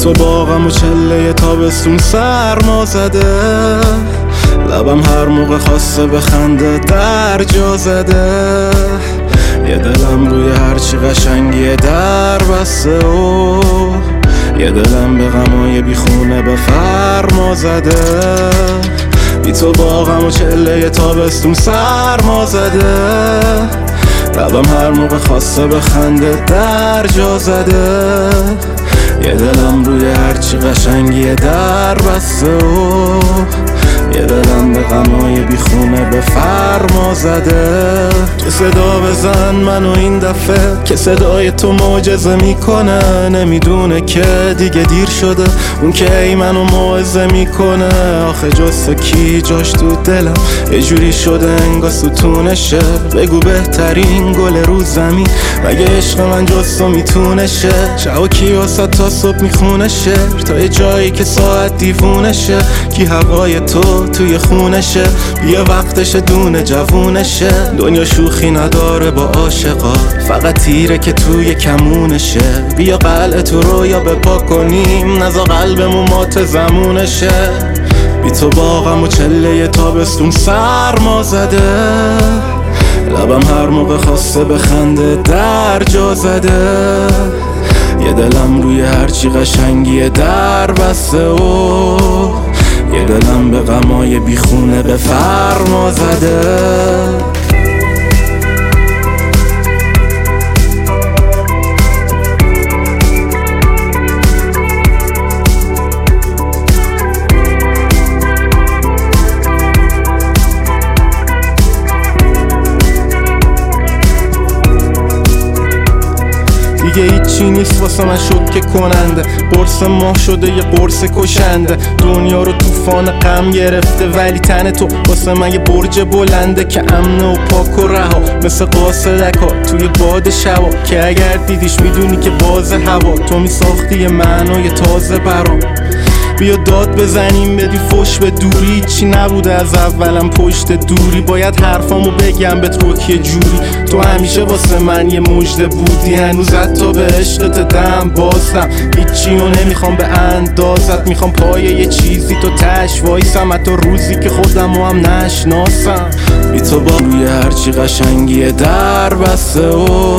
تو باغم و چله تابستون سرما زده، لبم هر موقع خواسته به خنده در جا زده، یه دلم روی هرچی قشنگیه در بسته و یه دلم به غمای بیخونه به فرما زده. بی تو باغم و چله تابستون سرما زده، لبم هر موقع خواسته به خنده در جا زده، یه دلم روی هرچی قشنگیه در بسته و یه دلم به غمای بیخونه به فرما زده. تو صدا بزن منو این دفعه که صدای تو معجزه میکنه، نمیدونه که دیگه دیر شده اون که ای منو موعظه میکنه. آخه جز تو کی جاش تو دلم یه جوری شده انگار ستونشه، بگو بهترین گل رو زمین مگه عشق من جز تو میتونه شه. شب و کی واسه تا صبح میخونه شعر تا یه جایی که ساعت دیوونه شه، کی هوای تو توی خونشه، بیا وقتشه دونه جوونشه. دنیا شوخی نداره با عاشقا، فقط تیره که توی کمونشه، بیا قلعه تو رویا بپا کنیم نزا قلبمون مات زمونشه. بی تو باغم و چله تابستون سرما زده، لبم هر موقع خواسته به خنده در جا زده، یه دلم روی هرچی قشنگیه در بسته و یه دلم به غمای بیخونه به فرما زده. دیگه هیچی نیست واسه من شوکه کننده، قرص ماه شده یه قرص کشنده، دنیا رو طوفان غم گرفته ولی تن تو واسه من یه برج بلنده که امن و پاک و رها مثل قاصدکا توی باد شبا، که اگر دیدیش میدونی که باز هوا تو میساختی یه معنای تازه برام. بیا داد بزنیم بدی فوش به دوری، چی نبوده از اولم پشت دوری، باید حرفامو بگم به تو که جوری، تو همیشه واسه من یه مژده بودی، هنوز حتی به عشقت دم بازم، هیچی رو نمیخوام به اندازت، میخوام پای یه چیزی تو تش وایسم حتی روزی که خودمو هم نشناسم. بی تو با روی هرچی قشنگیه در بسته و